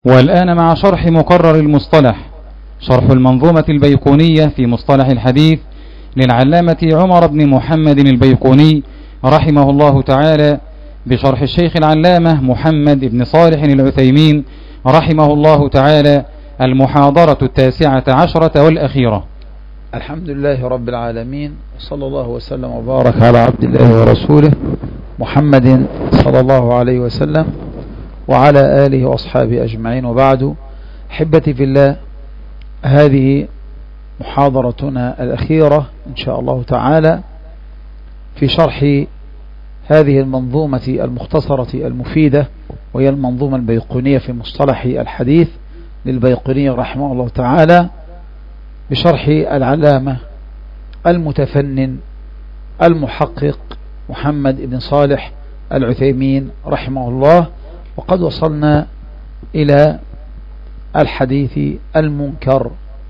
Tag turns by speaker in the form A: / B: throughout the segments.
A: والآن مع شرح مقرر المصطلح، شرح المنظومة البيقونية في مصطلح الحديث للعلامة عمر بن محمد البيقوني رحمه الله تعالى، بشرح الشيخ العلامة محمد بن صالح العثيمين رحمه الله تعالى، المحاضرة 19 والأخيرة.
B: الحمد لله رب العالمين، صلى الله وسلم وبارك على عبد الله ورسوله محمد صلى الله عليه وسلم وعلى آله وأصحابه أجمعين، وبعد. أحبتي في الله، هذه محاضرتنا الأخيرة إن شاء الله تعالى في شرح هذه المنظومة المختصرة المفيدة، وهي المنظومة البيقونية في مصطلح الحديث للبيقوني رحمه الله تعالى، بشرح العلامة المتفنن المحقق محمد بن صالح العثيمين رحمه الله. وقد وصلنا إلى الحديث المنكر.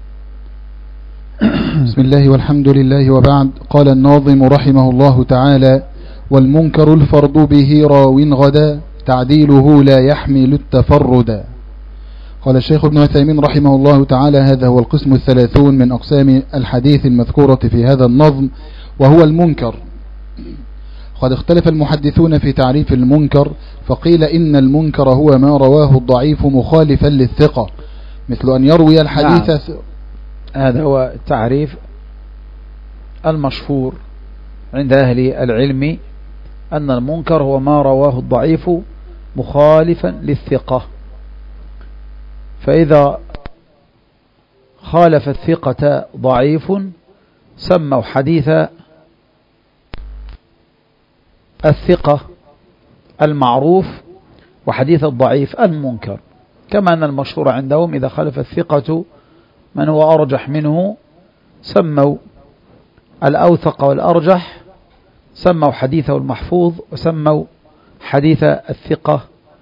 C: بسم الله والحمد لله وبعد. قال الناظم رحمه الله تعالى: والمنكر الفرد به راو غدا تعديله لا يحمل التفرد. قال الشيخ ابن عثيمين رحمه الله تعالى: هذا هو القسم 30 من أقسام الحديث المذكورة في هذا النظم، وهو المنكر. قد اختلف المحدثون في تعريف المنكر، فقيل إن المنكر هو ما رواه الضعيف مخالفا للثقة، مثل أن يروي الحديث.
B: نعم. هذا هو التعريف المشهور عند أهل العلم، أن المنكر هو ما رواه الضعيف مخالفا للثقة، فإذا خالف الثقة ضعيف سموا حديث الثقة المعروف وحديث الضعيف المنكر، كما أن المشهور عندهم إذا خالف الثقة من هو أرجح منه سموا الأوثق والأرجح، سموا حديثه المحفوظ، وسموا حديث الثقة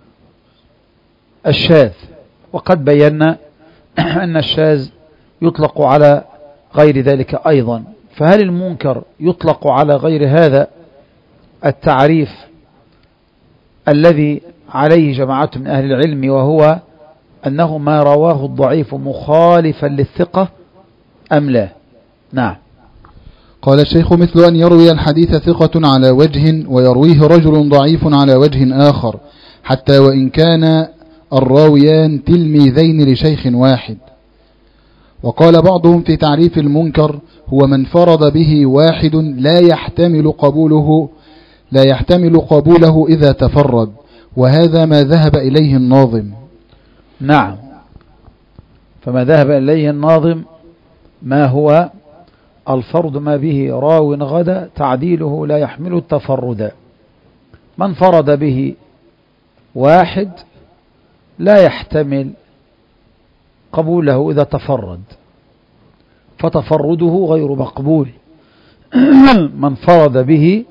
B: الشاذ. وقد بينا أن الشاذ يطلق على غير ذلك أيضا. فهل المنكر يطلق على غير هذا التعريف الذي عليه جماعة من أهل العلم، وهو أنه ما رواه الضعيف مخالفا للثقة، أم لا؟ نعم.
C: قال الشيخ: مثل أن يروي الحديث ثقة على وجه ويرويه رجل ضعيف على وجه آخر، حتى وإن كان الراويان تلميذين لشيخ واحد. وقال بعضهم في تعريف المنكر: هو من فرض به واحد لا يحتمل قبوله إذا تفرد، وهذا ما ذهب إليه الناظم.
B: نعم. فما ذهب إليه الناظم ما هو الفرد ما به راو غدا تعديله لا يحمل التفرد. من فرد به واحد لا يحتمل قبوله إذا تفرد، فتفرده غير مقبول. من فرد به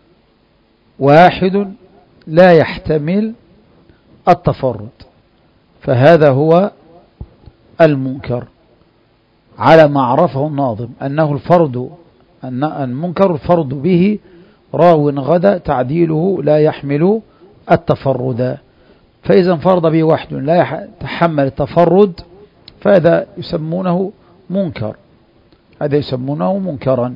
B: واحد لا يحتمل التفرد، فهذا هو المنكر على ما عرفه الناظم، أنه أن المنكر الفرد به راو غدا تعديله لا يحمل التفرد. فإذا انفرد به واحد لا يتحمل التفرد فهذا يسمونه منكر، هذا يسمونه منكرا.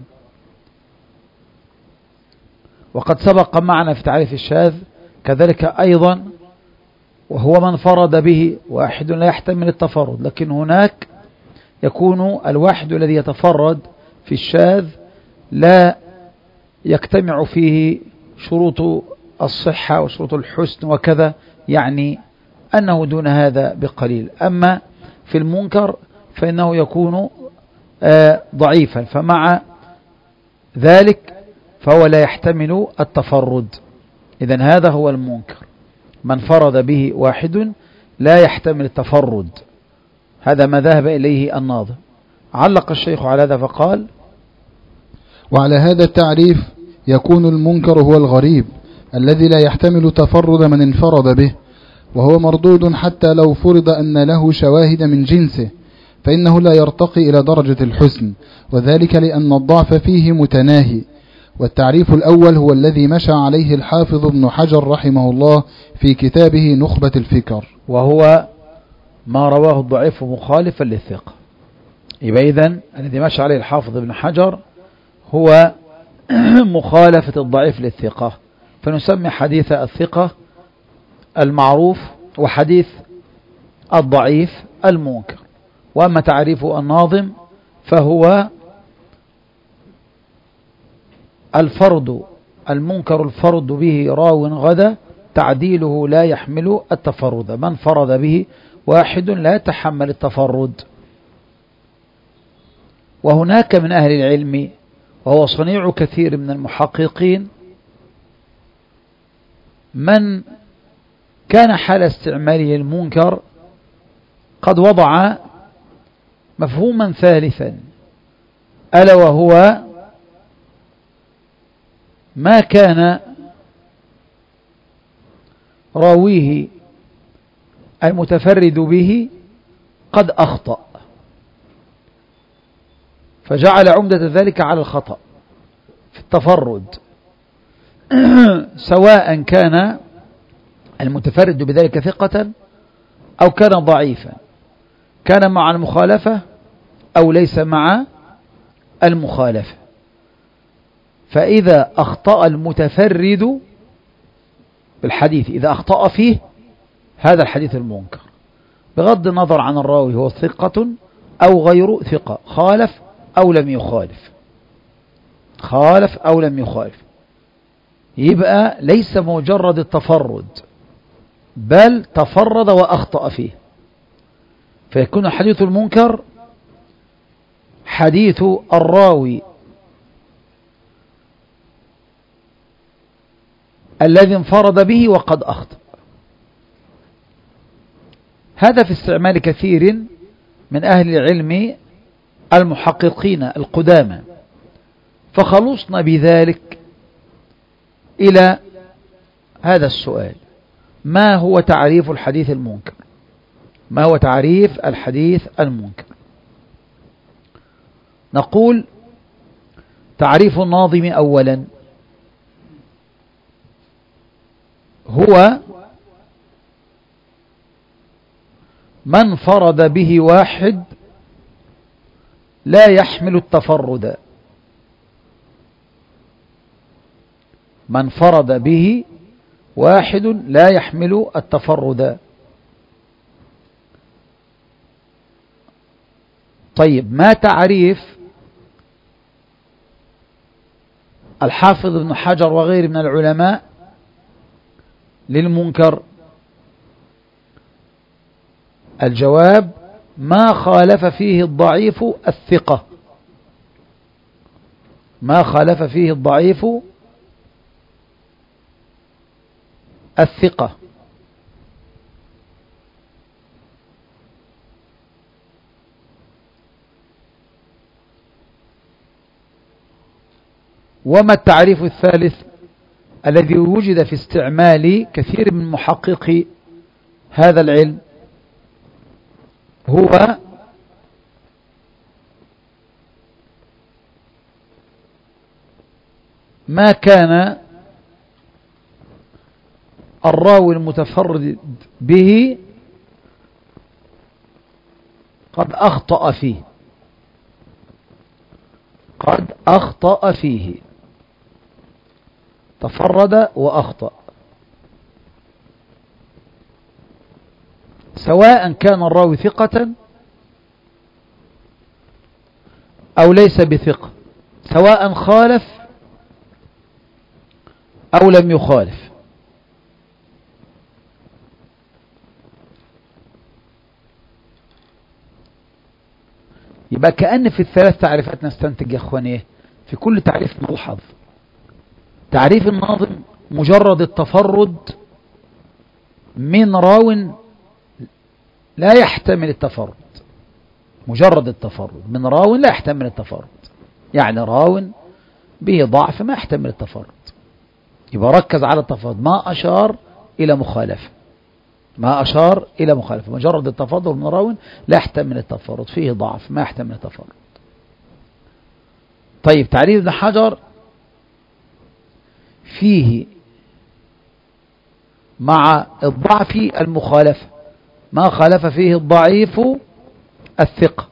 B: وقد سبق معنا في تعريف الشاذ كذلك أيضا، وهو من فرد به واحد لا يحتمل التفرد، لكن هناك يكون الواحد الذي يتفرد في الشاذ لا يجتمع فيه شروط الصحة وشروط الحسن وكذا، يعني أنه دون هذا بقليل. أما في المنكر فإنه يكون ضعيفا، فمع ذلك فهو لا يحتمل التفرد. إذن هذا هو المنكر، من فرد به واحد لا يحتمل التفرد، هذا ما ذهب إليه الناظم. علق الشيخ على هذا فقال:
C: وعلى هذا التعريف يكون المنكر هو الغريب الذي لا يحتمل تفرد من انفرد به، وهو مردود حتى لو فرض أن له شواهد من جنسه، فإنه لا يرتقي إلى درجة الحسن، وذلك لأن الضعف فيه متناهي. والتعريف الأول هو الذي مشى عليه الحافظ ابن حجر رحمه الله في كتابه نخبة الفكر،
B: وهو ما رواه الضعيف مخالفا للثقة. يبقى إذن الذي ماشى عليه الحافظ ابن حجر هو مخالفة الضعيف للثقة، فنسمي حديث الثقة المعروف وحديث الضعيف المنكر. وأما تعريف الناظم فهو الفرد المنكر الفرد به راو غدا تعديله لا يحمل التفرد، من فرد به واحد لا يتحمل التفرد. وهناك من أهل العلم وهو صنيع كثير من المحققين من كان حال استعماله المنكر قد وضع مفهوما ثالثا، ألا وهو ما كان راويه المتفرد به قد أخطأ، فجعل عمدة ذلك على الخطأ في التفرد، سواء كان المتفرد بذلك ثقة أو كان ضعيفا، كان مع المخالفة أو ليس مع المخالفة. فإذا أخطأ المتفرد بالحديث، إذا أخطأ فيه، هذا الحديث المنكر بغض النظر عن الراوي هو ثقة أو غير ثقة، خالف أو لم يخالف، خالف أو لم يخالف، يبقى ليس مجرد التفرد بل تفرد وأخطأ فيه، فيكون حديث المنكر حديث الراوي الذي انفرد به وقد أخطأ. هذا في استعمال كثير من أهل العلم المحققين القدامى، فخلصنا بذلك إلى هذا السؤال: ما هو تعريف الحديث المنكر؟ ما هو تعريف الحديث المنكر؟ نقول تعريف الناظم أولا هو من فرد به واحد لا يحمل التفرد، من فرد به واحد لا يحمل التفرد. طيب، ما تعريف الحافظ ابن حجر وغيره من العلماء للمنكر؟ الجواب: ما خالف فيه الضعيف الثقة، ما خالف فيه الضعيف الثقة. وما التعريف الثالث الذي وجد في استعمال كثير من محققي هذا العلم؟ هو ما كان الراوي المتفرد به قد أخطأ فيه، قد أخطأ فيه، تفرد وأخطأ، سواء كان الراوي ثقة أو ليس بثقة، سواء خالف أو لم يخالف. يبقى كأن في الثلاث تعريفات نستنتج يا أخواني في كل تعريف ملحظ: تعريف الناظم مجرد التفرد من راو لا يحتمل التفرد، مجرد التفرد من راو لا يحتمل التفرد، يعني راو به ضعف ما يحتمل التفرد، يبقى ركز على التفرد، ما أشار إلى مخالفة، ما أشار إلى مخالفة، مجرد التفرد من راو لا يحتمل التفرد، فيه ضعف ما يحتمل التفرد. طيب، تعريف ابن حجر فيه مع الضعف المخالفة، ما خالف فيه الضعيف الثقة،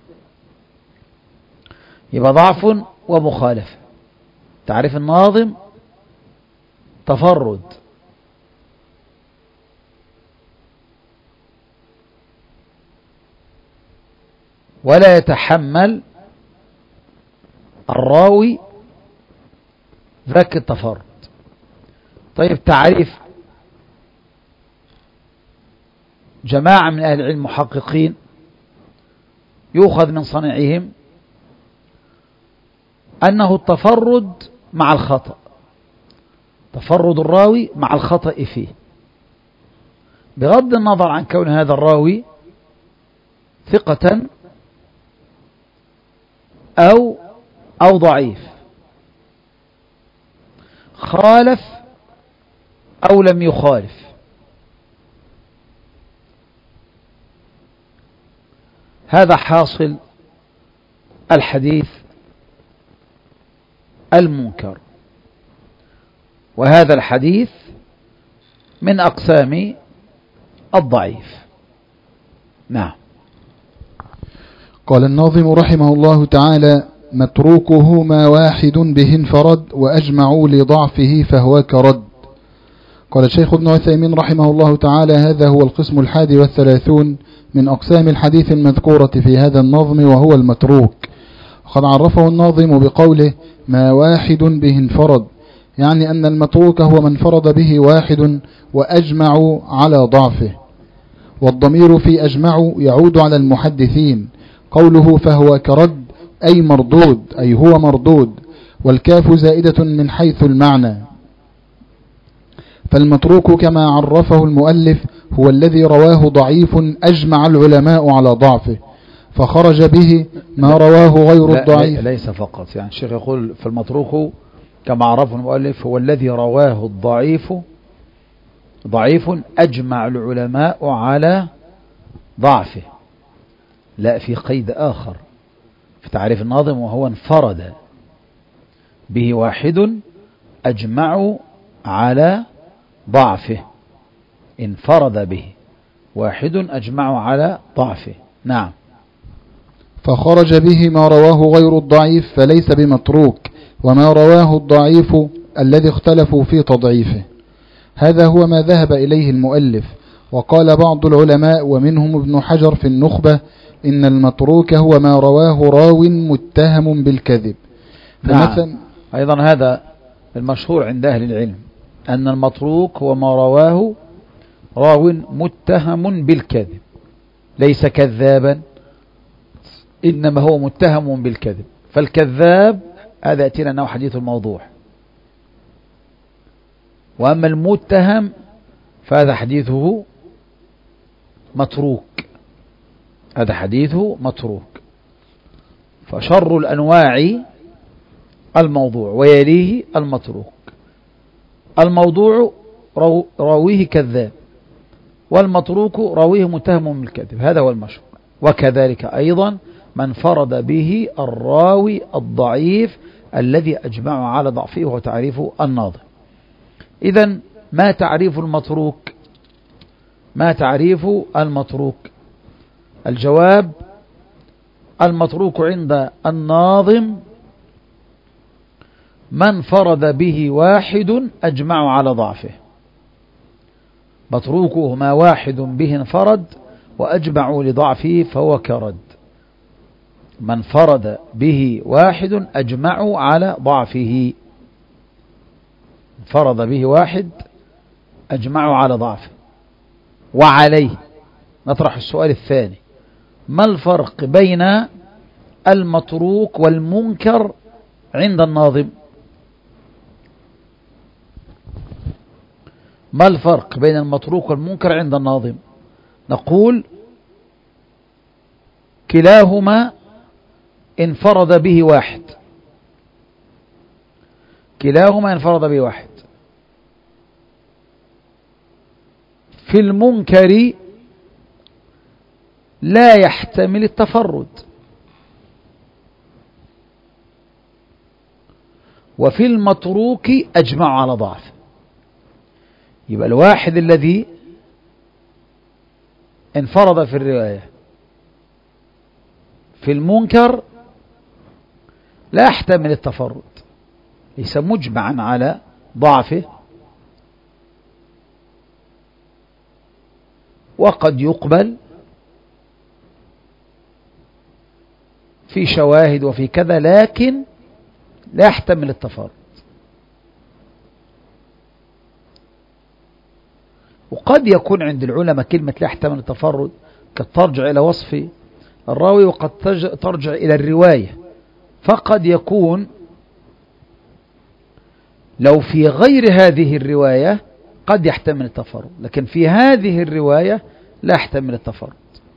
B: يبقى ضعف ومخالفة. تعريف الناظم تفرد، ولا يتحمل الراوي ذاك التفرد. طيب تعريف جماعة من أهل العلم محققين يؤخذ من صنيعهم أنه التفرد مع الخطأ، تفرد الراوي مع الخطأ فيه، بغض النظر عن كون هذا الراوي ثقة أو ضعيف، خالف أو لم يخالف. هذا حاصل الحديث المنكر، وهذا الحديث من أقسام الضعيف. نعم.
C: قال الناظم رحمه الله تعالى: متروكه ما واحد به انفرد وأجمعوا لضعفه فهو كرد. قال الشيخ ابن عثيمين رحمه الله تعالى: هذا هو القسم 31 من أقسام الحديث المذكورة في هذا النظم، وهو المتروك. وقد عرفه الناظم بقوله ما واحد به انفرد، يعني أن المتروك هو من انفرد به واحد وأجمعوا على ضعفه، والضمير في أجمعوا يعود على المحدثين. قوله فهو كرد أي مردود، أي هو مردود، والكاف زائدة من حيث المعنى. فالمتروك كما عرفه المؤلف هو الذي رواه ضعيف أجمع العلماء على ضعفه، فخرج به ما رواه غير الضعيف.
B: ليس فقط، يعني الشيخ يقول فالمتروك كما عرفه المؤلف هو الذي رواه الضعيف ضعيف أجمع العلماء على ضعفه. لا، في قيد آخر في تعريف الناظم، وهو انفرد به واحد أجمع على ضعفه. انفرد به واحد أجمع على ضعفه. نعم.
C: فخرج به ما رواه غير الضعيف فليس بمتروك، وما رواه الضعيف الذي اختلفوا في تضعيفه. هذا هو ما ذهب إليه المؤلف. وقال بعض العلماء ومنهم ابن حجر في النخبة إن المتروك هو ما رواه راو متهم بالكذب.
B: نعم. أيضا هذا المشهور عند أهل العلم أن المتروك هو ما رواه راو متهم بالكذب، ليس كذابا، إنما هو متهم بالكذب. فالكذاب هذا يأتينا أنه حديث الموضوع، وأما المتهم فهذا حديثه متروك، هذا حديثه متروك. فشر الأنواع الموضوع ويليه المتروك. الموضوع راويه كذاب، والمتروك راويه متهم بالكذب، هذا هو المشهور. وكذلك أيضا من فرد به الراوي الضعيف الذي أجمع على ضعفه، وهو تعريف الناظم. إذن ما تعريف المتروك؟ ما تعريف المتروك؟ الجواب: المتروك عند الناظم من فرد به واحد أجمع على ضعفه. متروكه ما واحد به انفرد وأجمعوا لضعفه فهو كرد. من فرد به واحد أجمعوا على ضعفه، فرد به واحد أجمعوا على ضعفه. وعليه نطرح السؤال الثاني: ما الفرق بين المتروك والمنكر عند الناظم؟ ما الفرق بين المتروك والمنكر عند الناظم؟ نقول كلاهما انفرد به واحد، كلاهما انفرد به واحد. في المنكر لا يحتمل التفرد، وفي المتروك أجمع على ضعف. يبقى الواحد الذي انفرد في الرواية. في المنكر لا يحتمل التفرد، ليس مجمعا على ضعفه، وقد يقبل في شواهد وفي كذا، لكن لا يحتمل التفرد. وقد يكون عند العلماء كلمة لا يحتمل التفرد قد ترجع إلى وصف الراوي، وقد ترجع إلى الرواية. فقد يكون لو في غير هذه الرواية قد يحتمل التفرد، لكن في هذه الرواية لا يحتمل التفرد.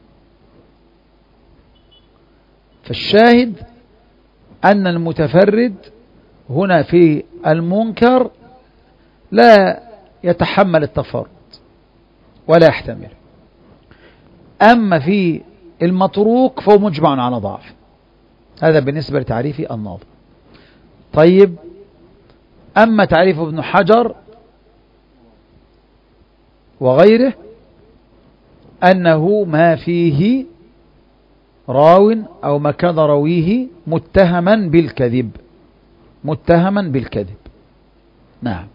B: فالشاهد أن المتفرد هنا في المنكر لا يتحمل التفرد ولا يحتمل. أما في المتروك فهو مجمع على ضعف. هذا بالنسبة لتعريف الناظم. طيب، أما تعريف ابن حجر وغيره أنه ما فيه راو أو ما كان رويه متهما بالكذب، متهما بالكذب. نعم.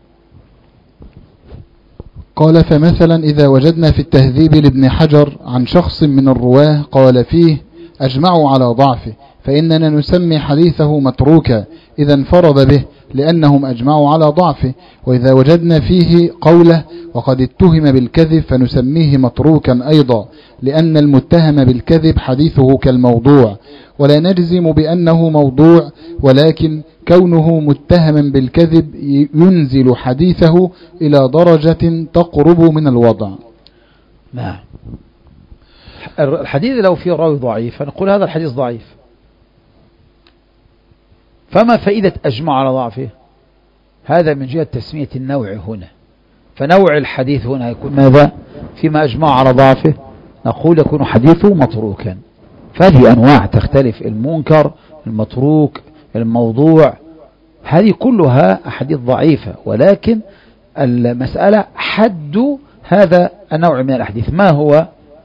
C: قال: فمثلا إذا وجدنا في التهذيب لابن حجر عن شخص من الرواه قال فيه أجمعوا على ضعفه، فإننا نسمي حديثه متروكا إذا انفرد به لأنهم أجمعوا على ضعفه. وإذا وجدنا فيه قوله وقد اتهم بالكذب فنسميه متروكا أيضا، لأن المتهم بالكذب حديثه كالموضوع، ولا نجزم بأنه موضوع، ولكن كونه متهما بالكذب ينزل حديثه إلى درجة تقرب من الوضع.
B: نعم. الحديث لو فيه راوي ضعيف فنقول هذا الحديث ضعيف. فما فائدة أجمع على ضعفه؟ هذا من جهة تسمية النوع هنا. فنوع الحديث هنا يكون ماذا؟ فيما أجمع على ضعفه نقول يكون حديثه متروكا. فهذه أنواع تختلف: المنكر، المتروك، الموضوع، هذه كلها أحاديث ضعيفة، ولكن المسألة حد هذا النوع من الأحاديث ما هو،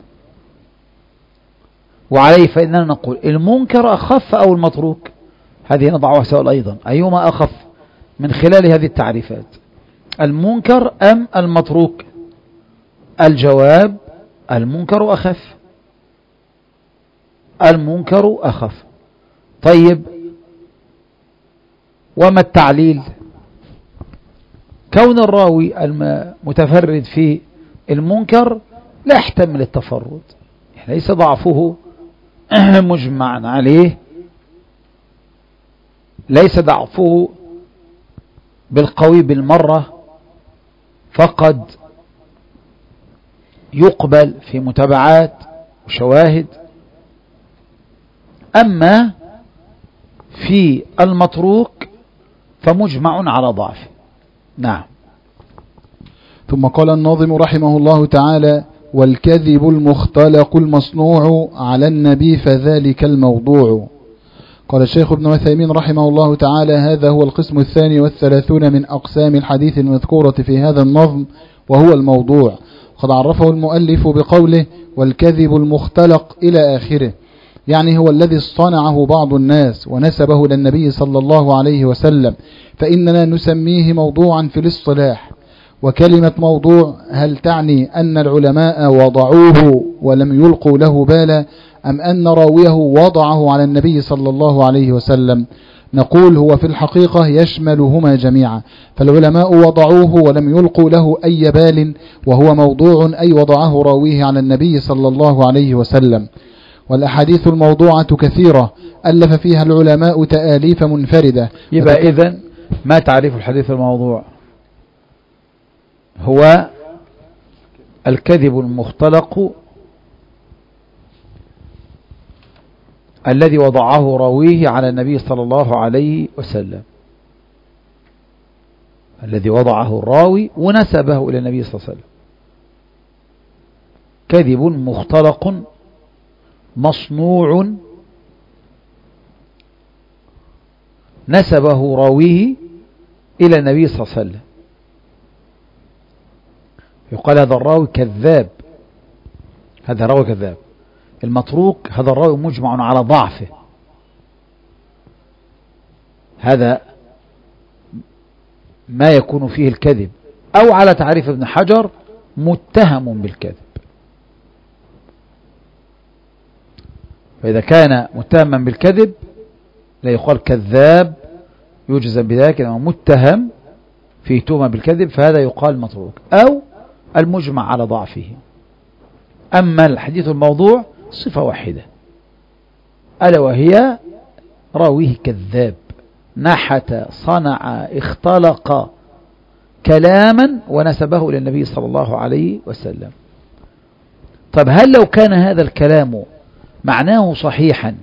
B: وعليه فإننا نقول المنكر أخف أو المتروك. هذه نضعها سؤال أيضا: أيهما أخف من خلال هذه التعريفات، المنكر أم المتروك؟ الجواب: المنكر أخف، المنكر أخف. طيب، وما التعليل؟ كون الراوي المتفرد في المنكر لا يحتمل التفرد، ليس ضعفه مجمعا عليه، ليس ضعفه بالقوي بالمرة، فقد يقبل في متابعات وشواهد. أما في المتروك فمجمع على ضعفه. نعم.
C: ثم قال الناظم رحمه الله تعالى: والكذب المختلق المصنوع على النبي فذلك الموضوع. قال الشيخ ابن عثيمين رحمه الله تعالى: هذا هو القسم 32 من أقسام الحديث المذكورة في هذا النظم، وهو الموضوع. قد عرفه المؤلف بقوله: والكذب المختلق إلى آخره، يعني هو الذي اصطنعه بعض الناس ونسبه للنبي صلى الله عليه وسلم، فإننا نسميه موضوعا في الاصطلاح. وكلمة موضوع هل تعني أن العلماء وضعوه ولم يلقوا له بالا، أم أن راويه وضعه على النبي صلى الله عليه وسلم؟ نقول هو في الحقيقة يشملهما جميعا، فالعلماء وضعوه ولم يلقوا له أي بال، وهو موضوع أي وضعه راويه على النبي صلى الله عليه وسلم. والأحاديث الموضوعة كثيرة ألف فيها العلماء تآليف منفردة.
B: يبقى إذن ما تعريف الحديث الموضوع؟ هو الكذب المختلق الذي وضعه راويه على النبي صلى الله عليه وسلم، الذي وضعه الراوي ونسبه إلى النبي صلى الله عليه وسلم. كذب مختلق مصنوع نسبه راويه إلى النبي صلى الله عليه وسلم، يقال هذا الراوي كذاب هذا راوي كذاب. المتروك هذا الراوي مجمع على ضعفه، هذا ما يكون فيه الكذب، أو على تعريف ابن حجر متهم بالكذب. فإذا كان متهما بالكذب لا يقال كذاب يجزم بذلك، إنما متهم فيه تهمة بالكذب فهذا يقال متروك أو المجمع على ضعفه. أما الحديث الموضوع صفة واحدة ألا وهي راويه كذاب، نحت، صنع، اختلق كلاما ونسبه إلى النبي صلى الله عليه وسلم. طب هل لو كان هذا الكلام معناه صحيحا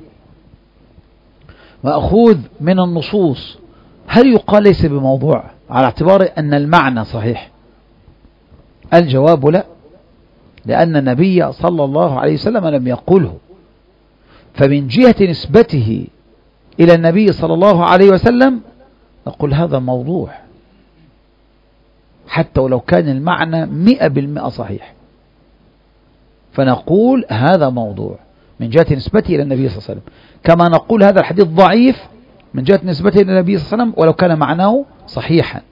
B: مأخوذ من النصوص هل يقال ليس بموضوع على اعتبار أن المعنى صحيح؟ الجواب لا، لأن النبي صلى الله عليه وسلم لم يقله، فمن جهة نسبته إلى النبي صلى الله عليه وسلم نقول هذا موضوع حتى ولو كان المعنى 100% صحيح، فنقول هذا موضوع من جهة نسبته إلى النبي صلى الله عليه وسلم، كما نقول هذا الحديث ضعيف من جهة نسبته إلى النبي صلى الله عليه وسلم ولو كان معناه صحيحا.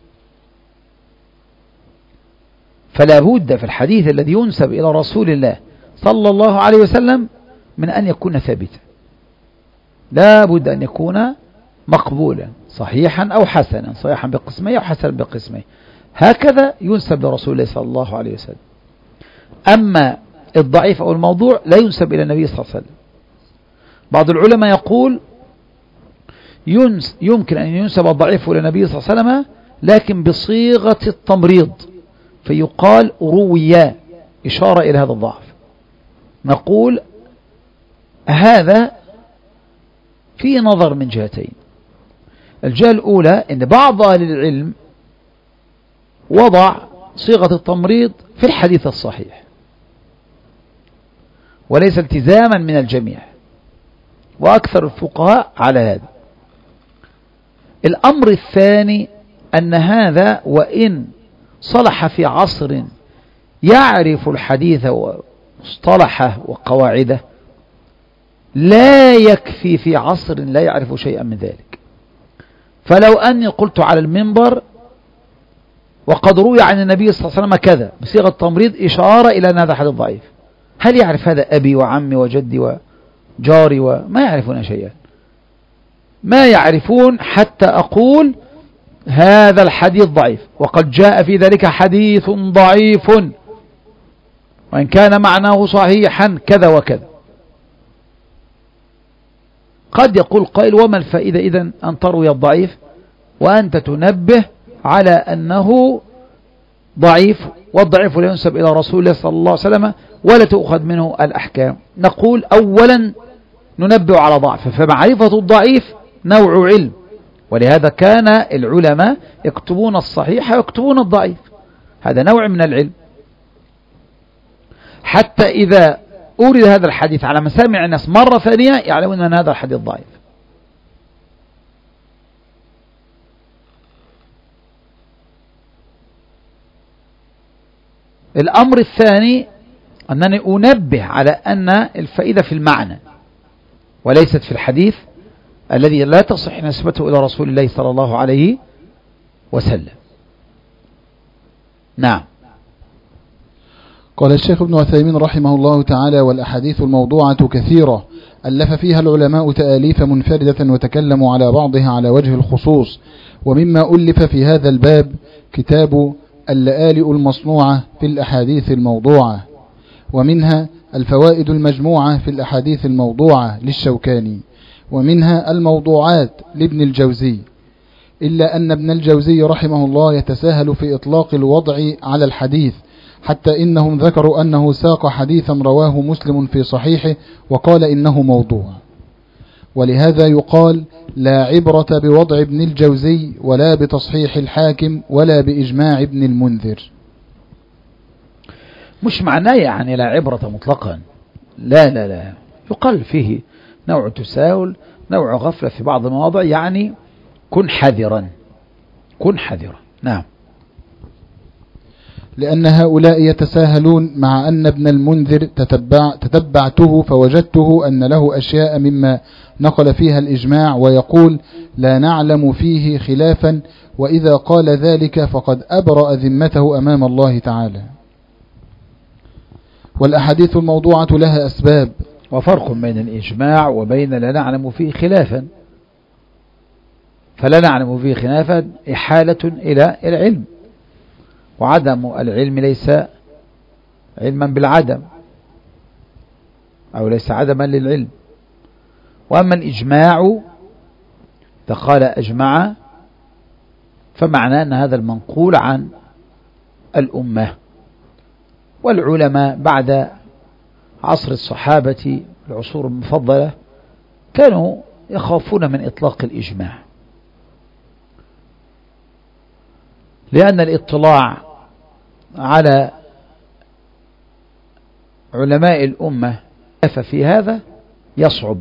B: فلا بد في الحديث الذي ينسب إلى رسول الله صلى الله عليه وسلم من أن يكون ثابتا، لا بد أن يكون مقبولا صحيحا أو حسنا، صحيحا بقسمه أو حسنا بقسمه، هكذا ينسب لرسول الله صلى الله عليه وسلم. أما الضعيف أو الموضوع لا ينسب إلى النبي صلى الله عليه وسلم. بعض العلماء يقول يمكن أن ينسب الضعيف إلى النبي صلى الله عليه وسلم لكن بصيغة التمريض، فيقال رويا، إشارة إلى هذا الضعف. نقول هذا في نظر من جهتين. الجهة الأولى أن بعض أهل العلم وضع صيغة التمريض في الحديث الصحيح وليس التزاما من الجميع، وأكثر الفقهاء على هذا. الأمر الثاني أن هذا وإن صلح في عصر يعرف الحديث ومصطلحه وقواعده لا يكفي في عصر لا يعرف شيئا من ذلك. فلو أني قلت على المنبر وقد روي عن النبي صلى الله عليه وسلم كذا بصيغة تمريض إشارة إلى أن هذا حديث ضعيف، هل يعرف هذا أبي وعمي وجدي وجاري وما يعرفون شيئا؟ ما يعرفون حتى أقول هذا الحديث ضعيف وقد جاء في ذلك حديث ضعيف وإن كان معناه صحيحا كذا وكذا. قد يقول قائل وما الفائدة إذن أن تروي الضعيف وأنت تنبه على أنه ضعيف، والضعيف لا ينسب إلى رسول الله صلى الله عليه وسلم ولا تؤخذ منه الأحكام. نقول أولا ننبه على ضعفه، فمعرفة الضعيف نوع علم، ولهذا كان العلماء يكتبون الصحيح ويكتبون الضعيف، هذا نوع من العلم، حتى إذا أورد هذا الحديث على مسامع الناس مرة ثانية يعلمون أن هذا الحديث ضعيف. الأمر الثاني أنني أنبه على أن الفائدة في المعنى وليست في الحديث الذي لا تصح نسبته إلى رسول الله صلى الله عليه وسلم. نعم.
C: قال الشيخ ابن عثيمين رحمه الله تعالى: والأحاديث الموضوعة كثيرة ألف فيها العلماء تآليف منفردة وتكلموا على بعضها على وجه الخصوص، ومما ألف في هذا الباب كتاب اللآلئ المصنوعة في الأحاديث الموضوعة، ومنها الفوائد المجموعة في الأحاديث الموضوعة للشوكاني، ومنها الموضوعات لابن الجوزي، إلا أن ابن الجوزي رحمه الله يتساهل في إطلاق الوضع على الحديث، حتى إنهم ذكروا أنه ساق حديثا رواه مسلم في صحيحه وقال إنه موضوع، ولهذا يقال لا عبرة بوضع ابن الجوزي ولا بتصحيح الحاكم ولا بإجماع ابن المنذر.
B: مش معناه يعني لا عبرة مطلقا، لا لا لا، يقال فيه نوع تساهل، نوع غفلة في بعض المواضع، يعني كن حذرا، كن حذرا. نعم.
C: لأن هؤلاء يتساهلون، مع أن ابن المنذر تتبعته فوجدته أن له أشياء مما نقل فيها الإجماع، ويقول لا نعلم فيه خلافا، وإذا قال ذلك فقد أبرأ ذمته أمام الله تعالى. والأحاديث الموضوعة لها أسباب.
B: وفرق بين الإجماع وبين لا نعلم فيه خلافا. فلا نعلم فيه خلافا إحالة إلى العلم، وعدم العلم ليس علما بالعدم، أو ليس عدما للعلم. وأما الإجماع فقال أجمع، فمعنى أن هذا المنقول عن الأمة. والعلماء بعد عصر الصحابة العصور المفضلة كانوا يخافون من إطلاق الإجماع، لأن الاطلاع على علماء الأمة في هذا يصعب،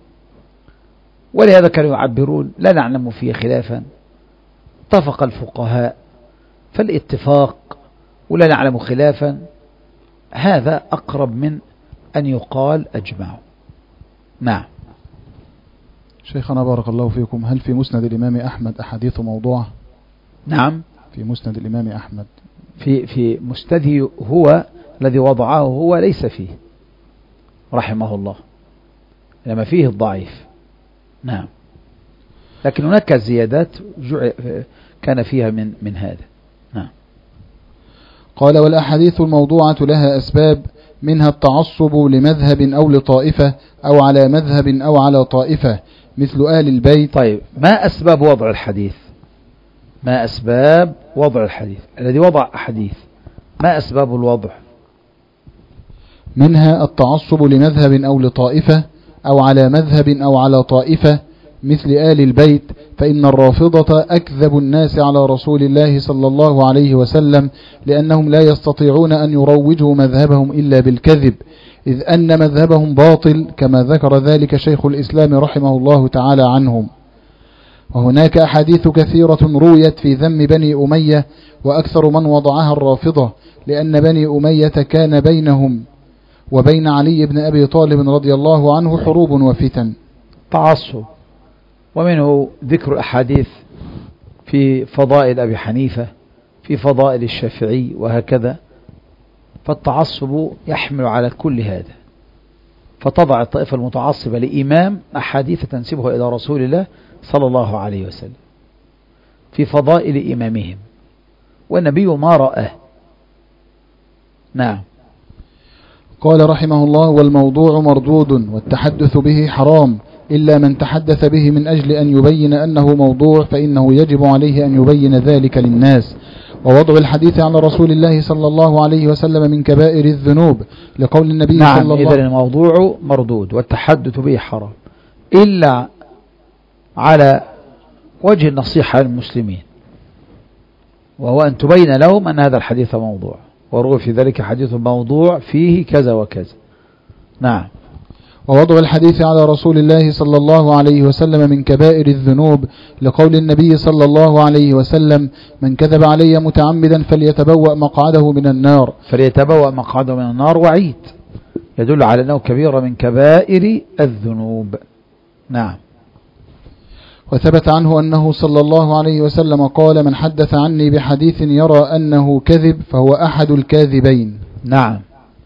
B: ولهذا كانوا يعبرون لا نعلم فيه خلافا، اتفق الفقهاء، فالاتفاق ولا نعلم خلافا هذا أقرب من أن يقال أجمع. نعم.
C: شيخنا بارك الله فيكم، هل في مسند الإمام أحمد أحاديث موضوعة؟
B: نعم،
C: في مسند الإمام أحمد،
B: في مسنده هو الذي وضعه هو ليس فيه رحمه الله، لما فيه الضعيف. نعم، لكن هناك زيادات كان فيها من هذا. نعم.
C: قال والأحاديث الموضوعة لها أسباب، منها التعصب لمذهب أو لطائفة، أو على مذهب أو على طائفة، مثل آل البيت.
B: طيب، ما أسباب وضع الحديث؟ ما أسباب وضع الحديث؟ الذي وضع أحاديث ما أسباب الوضع؟
C: منها التعصب لمذهب أو لطائفة، أو على مذهب أو على طائفة، مثل آل البيت، فإن الرافضة أكذب الناس على رسول الله صلى الله عليه وسلم، لأنهم لا يستطيعون أن يروجوا مذهبهم إلا بالكذب، إذ أن مذهبهم باطل، كما ذكر ذلك شيخ الإسلام رحمه الله تعالى عنهم. وهناك أحاديث كثيرة رويت في ذم بني أمية، وأكثر من وضعها الرافضة، لأن بني أمية كان بينهم وبين علي بن أبي طالب رضي الله عنه حروب وفتن.
B: تعصب، ومنه ذكر أحاديث في فضائل أبي حنيفة، في فضائل الشافعي، وهكذا. فالتعصب يحمل على كل هذا، فتضع الطائفة المتعصبة لإمام أحاديث تنسبها إلى رسول الله صلى الله عليه وسلم في فضائل إمامهم، والنبي ما رآه. نعم.
C: قال رحمه الله والموضوع مردود، والتحدث به حرام، إلا من تحدث به من أجل أن يبين أنه موضوع، فإنه يجب عليه أن يبين ذلك للناس. ووضع الحديث على رسول الله صلى الله عليه وسلم من كبائر الذنوب، لقول النبي صلى الله عليه وسلم.
B: نعم، إذن الموضوع مردود والتحدث به حرام، إلا على وجه النصيحة للمسلمين، وهو أن تبين لهم أن هذا الحديث موضوع، وروى في ذلك حديث موضوع فيه كذا وكذا. نعم.
C: ووضع الحديث على رسول الله صلى الله عليه وسلم من كبائر الذنوب، لقول النبي صلى الله عليه وسلم من كذب علي متعمدا فليتبوأ مقعده من النار.
B: فليتبوأ مقعده من النار وعيد، يدل على أنه كبيرة من كبائر الذنوب. نعم.
C: وثبت عنه أنه صلى الله عليه وسلم قال من حدث عني بحديث يرى أنه كذب فهو أحد الكاذبين.
B: نعم،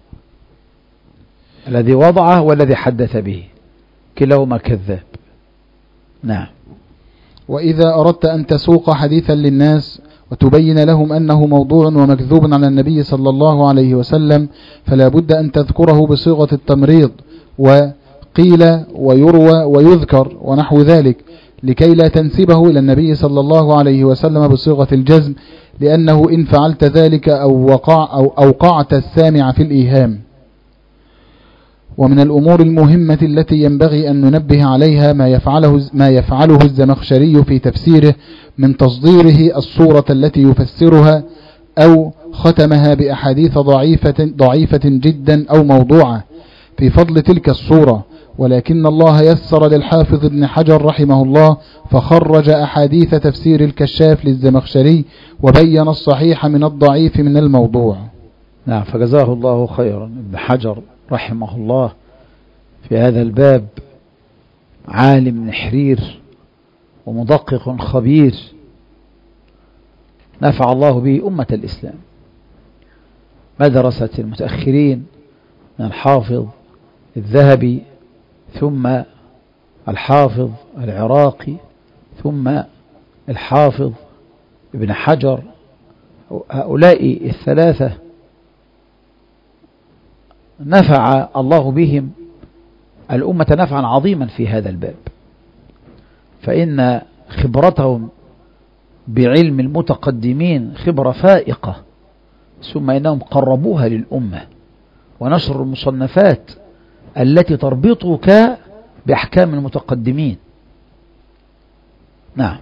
B: الذي وضعه والذي حدث به كلاهما كذاب. نعم.
C: وإذا أردت أن تسوق حديثا للناس وتبين لهم أنه موضوع ومكذوب على النبي صلى الله عليه وسلم، فلا بد أن تذكره بصيغة التمريض، وقيل ويروى ويذكر ونحو ذلك، لكي لا تنسبه إلى النبي صلى الله عليه وسلم بصيغة الجزم، لأنه إن فعلت ذلك أو أوقعت السامع في الإيهام. ومن الأمور المهمة التي ينبغي أن ننبه عليها ما يفعله الزمخشري في تفسيره من تصديره الصورة التي يفسرها أو ختمها بأحاديث ضعيفة جدا أو موضوعة في فضل تلك الصورة، ولكن الله يسر للحافظ ابن حجر رحمه الله فخرج أحاديث تفسير الكشاف للزمخشري وبين الصحيح من الضعيف من الموضوع.
B: نعم، فجزاه الله خيرا. ابن حجر رحمه الله في هذا الباب عالم نحرير ومدقق خبير، نفع الله به أمة الإسلام. مدرسة المتأخرين من الحافظ الذهبي ثم الحافظ العراقي ثم الحافظ ابن حجر، هؤلاء الثلاثة نفع الله بهم الأمة نفعا عظيما في هذا الباب، فإن خبرتهم بعلم المتقدمين خبرة فائقة، ثم إنهم قربوها للأمة، ونشر المصنفات التي تربطك بأحكام المتقدمين. نعم،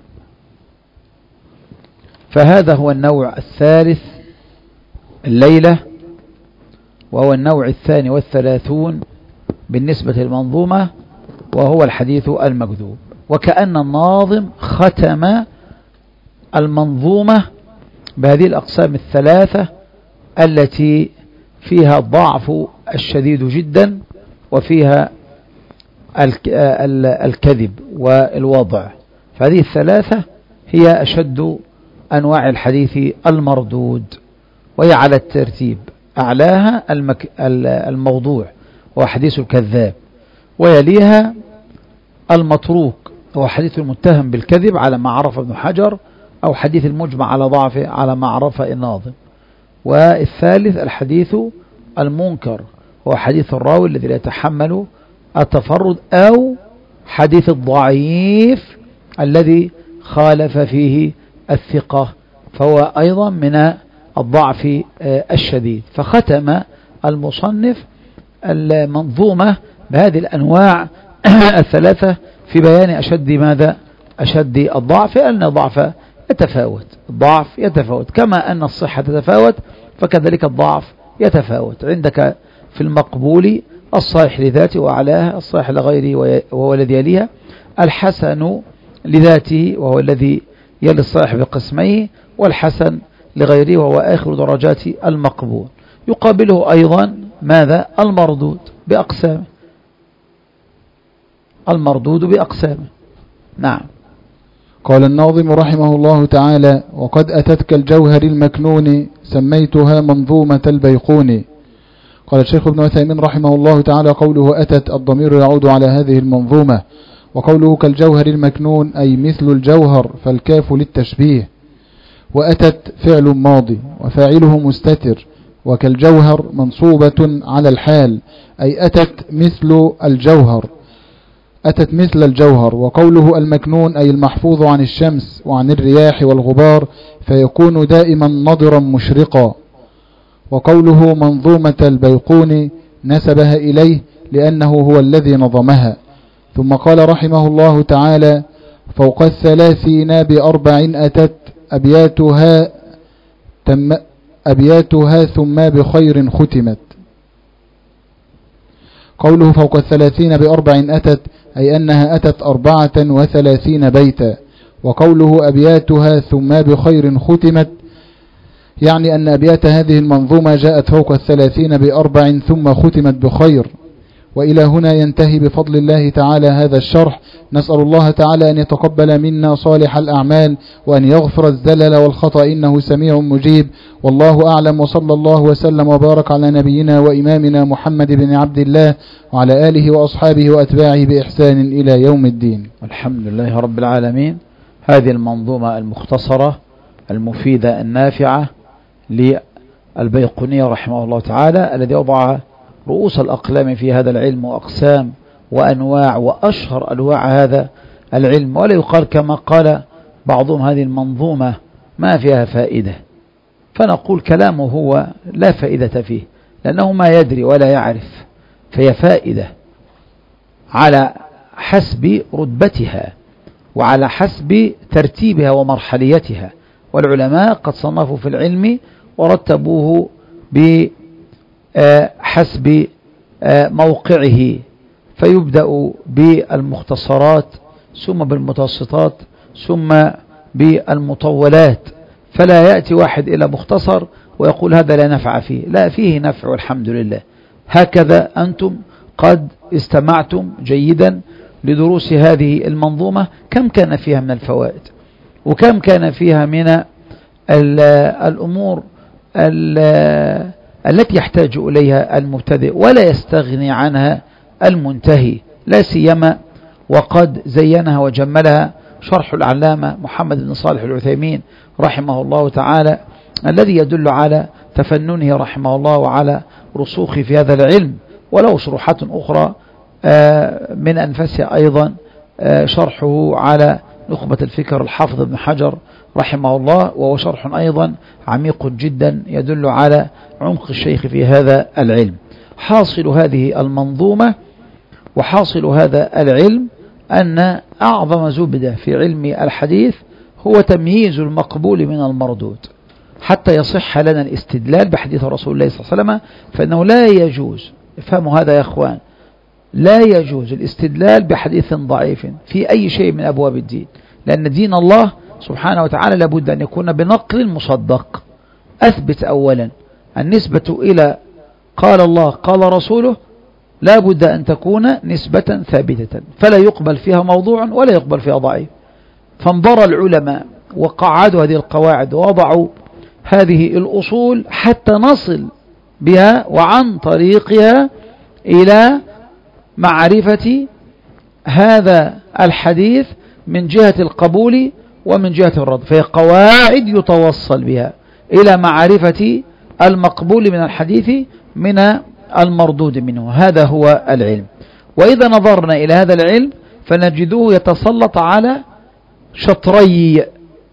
B: فهذا هو النوع الثالث الليلة، وهو النوع 32 بالنسبة للمنظومة، وهو الحديث المكذوب. وكأن الناظم ختم المنظومة بهذه الأقسام الثلاثة التي فيها الضعف الشديد جدا، وفيها الكذب والوضع. فهذه الثلاثة هي أشد أنواع الحديث المردود، وهي على الترتيب: أعلاها الموضوع وهو حديث الكذاب، ويليها المتروك هو حديث المتهم بالكذب على ما عرف ابن حجر، أو حديث المجمع على ضعفه على ما عرف الناظم. والثالث الحديث المنكر هو حديث الراوي الذي لا يتحمل التفرد، أو حديث الضعيف الذي خالف فيه الثقة، فهو أيضا من الضعف الشديد. فختم المصنف المنظومة بهذه الأنواع الثلاثة في بيان أشد ماذا؟ أشد الضعف، لأن الضعف يتفاوت، الضعف يتفاوت كما أن الصحة تتفاوت، فكذلك الضعف يتفاوت. عندك في المقبول الصحيح لذاته وأعلاها، الصحيح لغيره وهو الذي يليها، الحسن لذاته وهو الذي يلي الصحيح بقسميه، والحسن لغيره وهو آخر درجات المقبول. يقابله أيضا ماذا؟ المردود بأقسامه، المردود بأقسامه. نعم.
C: قال الناظم رحمه الله تعالى: وقد أتتك الجوهر المكنون سميتها منظومة البيقون. قال الشيخ ابن عثيمين رحمه الله تعالى: قوله أتت الضمير يعود على هذه المنظومة، وقوله كالجوهر المكنون أي مثل الجوهر، فالكاف للتشبيه. وأتت فعل ماضي وفاعله مستتر، وكالجوهر منصوبة على الحال أي أتت مثل الجوهر، أتت مثل الجوهر. وقوله المكنون أي المحفوظ عن الشمس وعن الرياح والغبار، فيكون دائما نضرا مشرقا. وقوله منظومة البيقون نسبها إليه لأنه هو الذي نظمها. ثم قال رحمه الله تعالى: فوق 30 ب40 أتت أبياتها ثم بخير ختمت. قوله فوق 30 ب40 أتت أي أنها أتت 34 بيتا. وقوله أبياتها ثم بخير ختمت يعني أن أبيات هذه المنظومة جاءت فوق 30 ب4 ثم ختمت بخير. وإلى هنا ينتهي بفضل الله تعالى هذا الشرح. نسأل الله تعالى أن يتقبل منا صالح الأعمال، وأن يغفر الزلل والخطأ إنه سميع مجيب. والله أعلم، وصلى الله وسلم وبارك على نبينا وإمامنا محمد بن عبد الله وعلى آله وأصحابه وأتباعه بإحسان إلى يوم الدين.
B: الحمد لله رب العالمين. هذه المنظومة المختصرة المفيدة النافعة للبيقوني رحمه الله تعالى، الذي وضع رؤوس الأقلام في هذا العلم وأقسام وأنواع وأشهر أنواع هذا العلم. ولا يقال كما قال بعضهم هذه المنظومة ما فيها فائدة، فنقول كلامه هو لا فائدة فيه، لأنه ما يدري ولا يعرف، فهي فائدة على حسب رتبتها وعلى حسب ترتيبها ومرحليتها. والعلماء قد صنفوا في العلم ورتبوه بحسب موقعه، فيبدأ بالمختصرات ثم بالمتوسطات ثم بالمطولات، فلا يأتي واحد إلى مختصر ويقول هذا لا نفع فيه، لا، فيه نفع والحمد لله. هكذا أنتم قد استمعتم جيدا لدروس هذه المنظومة، كم كان فيها من الفوائد وكم كان فيها من الأمور التي يحتاج إليها المبتدئ ولا يستغني عنها المنتهي، لا سيما وقد زينها وجملها شرح العلامة محمد بن صالح العثيمين رحمه الله تعالى، الذي يدل على تفننه رحمه الله وعلى رسوخه في هذا العلم. وله شروحات أخرى من أنفسها أيضا شرحه على نخبة الفكر الحافظ ابن حجر رحمه الله، وهو شرح أيضا عميق جدا يدل على عمق الشيخ في هذا العلم. حاصل هذه المنظومة وحاصل هذا العلم أن أعظم زبدة في علم الحديث هو تمييز المقبول من المردود حتى يصح لنا الاستدلال بحديث رسول الله صلى الله عليه وسلم. فإنه لا يجوز، افهموا هذا يا أخوان، لا يجوز الاستدلال بحديث ضعيف في أي شيء من أبواب الدين، لأن دين الله سبحانه وتعالى لابد أن يكون بنقل مصدق. أثبت أولا النسبة إلى قال الله قال رسوله لابد أن تكون نسبة ثابتة، فلا يقبل فيها موضوع ولا يقبل فيها ضعيف. فانظر العلماء وقعدوا هذه القواعد ووضعوا هذه الأصول حتى نصل بها وعن طريقها إلى معرفة هذا الحديث من جهة القبول ومن جهة الرد، فهي قواعد يتوصل بها إلى معرفة المقبول من الحديث من المردود منه. هذا هو العلم. وإذا نظرنا إلى هذا العلم فنجده يتسلط على شطري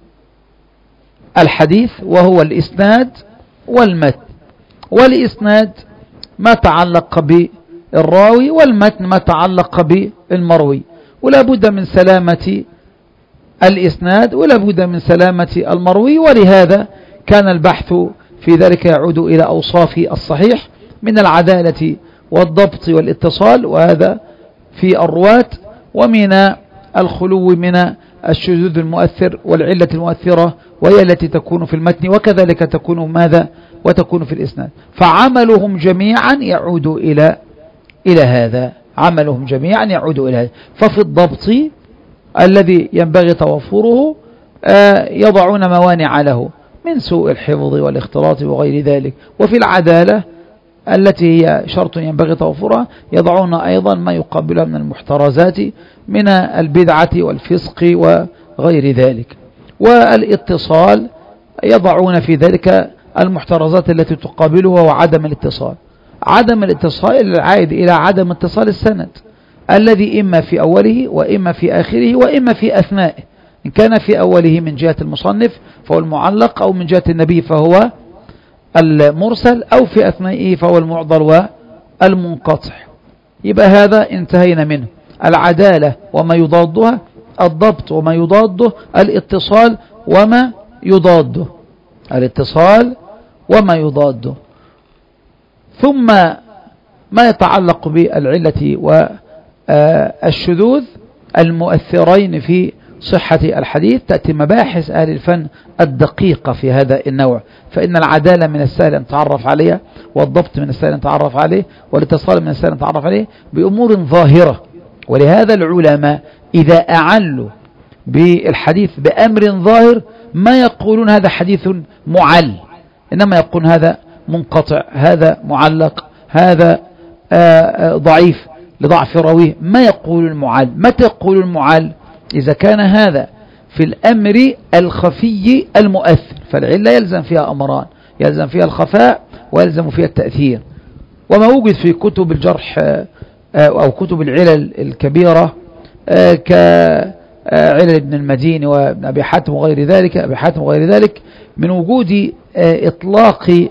B: الحديث، وهو الإسناد والمتن. والإسناد ما تعلق بالراوي، والمتن ما تعلق بالمروي، ولا بد من سلامة الإسناد ولا بد من سلامة المروي. ولهذا كان البحث في ذلك يعود إلى أوصاف الصحيح من العدالة والضبط والاتصال، وهذا في الرواة، ومن الخلو من الشذوذ المؤثر والعلة المؤثرة، وهي التي تكون في المتن، وكذلك تكون ماذا وتكون في الإسناد. فعملهم جميعا يعود إلى هذا، عملهم جميعا يعود إلى هذا. ففي الضبط الذي ينبغي توفره يضعون موانع له من سوء الحفظ والاختلاط وغير ذلك. وفي العدالة التي هي شرط ينبغي توفرها يضعون أيضا ما يقابلها من المحترزات من البدعة والفسق وغير ذلك. والاتصال يضعون في ذلك المحترزات التي تقابلها وعدم الاتصال. عدم الاتصال العائد إلى عدم اتصال السند الذي إما في أوله وإما في آخره وإما في أثنائه، إن كان في أوله من جهة المصنف فهو المعلق، أو من جهة النبي فهو المرسل، أو في أثنائه فهو المعضل والمنقطع. يبقى هذا انتهينا منه. العدالة وما يضادها، الضبط وما يضاده، الاتصال وما يضاده، الاتصال وما يضاده. ثم ما يتعلق بالعلة والشذوذ المؤثرين في صحة الحديث، تأتي مباحث أهل الفن الدقيقة في هذا النوع. فإن العدالة من السهل أن نتعرف عليها، والضبط من السهل أن نتعرف عليه، والاتصال من السهل أن نتعرف عليه بأمور ظاهرة. ولهذا العلماء إذا أعلوا بالحديث بأمر ظاهر ما يقولون هذا حديث معل، إنما يقولون هذا منقطع، هذا معلق، هذا ضعيف لضعف راويه. ما يقول المعل. متى يقول المعل؟ إذا كان هذا في الأمر الخفي المؤثر، فالعلة يلزم فيها أمران، يلزم فيها الخفاء ويلزم فيها التأثير. وما وجد في كتب الجرح أو كتب العلل الكبيرة كعلل ابن المديني وابن أبي حاتم وغير ذلك من وجود إطلاق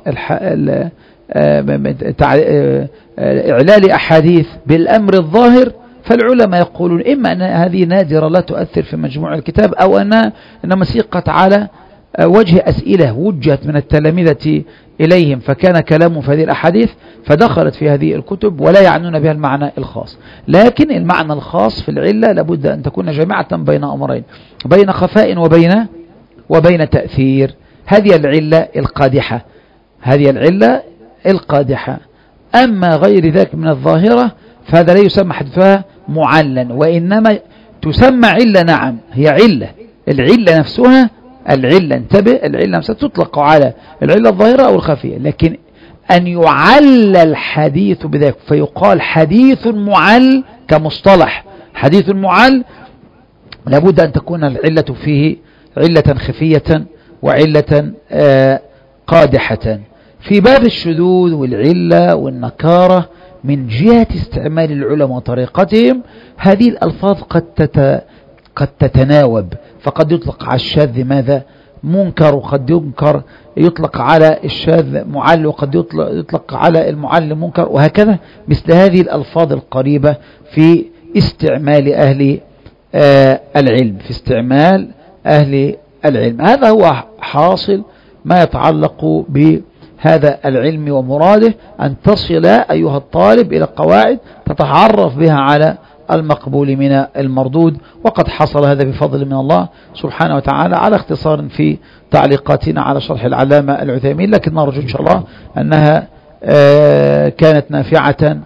B: إعلال أحاديث بالأمر الظاهر، فالعلماء يقولون إما أن هذه نادرة لا تؤثر في مجموع الكتاب، أو أنها إنما سيقت على وجه أسئلة وجهت من التلامذة إليهم فكان كلامهم في هذه الأحاديث فدخلت في هذه الكتب، ولا يعنون بها المعنى الخاص. لكن المعنى الخاص في العلة لابد أن تكون جامعة بين أمرين، بين خفاء وبين تأثير. هذه العلة القادحة، هذه العلة القادحة. أما غير ذلك من الظاهرة فهذا لا يسمى حدثها معلا، وإنما تسمى علة. نعم هي علة، العلة نفسها، العلة انتبه، العلة نفسها تطلق على العلة الظاهرة أو الخفية، لكن أن يعل الحديث بذلك فيقال حديث معل كمصطلح، حديث معل لابد أن تكون العلة فيه علة خفية وعلة قادحة. في باب الشذوذ والعلة والنكارة من جهة استعمال العلماء وطريقتهم، هذه الألفاظ قد تتناوب، فقد يطلق على الشاذ ماذا؟ منكر، وقد يطلق على الشاذ معل، وقد يطلق على المعل منكر، وهكذا مثل هذه الألفاظ القريبة في استعمال أهل العلم، في استعمال أهل العلم. هذا هو حاصل ما يتعلق بهذا العلم ومراده، أن تصل أيها الطالب إلى قواعد تتعرف بها على المقبول من المردود، وقد حصل هذا بفضل من الله سبحانه وتعالى على اختصار في تعليقاتنا على شرح العلامة العثيمين، لكن نرجو إن شاء الله أنها كانت نافعة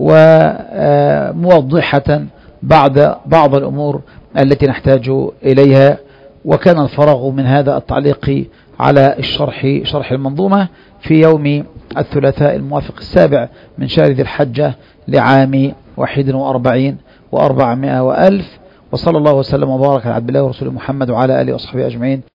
B: وموضحة بعض الأمور التي نحتاج إليها. وكان الفراغ من هذا التعليق على شرح المنظومة في يوم الثلاثاء الموافق 7 من شهر ذي الحجة لعام 41 و400 وألف، وصلى الله وسلم وبارك على عبد الله ورسوله محمد وعلى آله وصحبه أجمعين.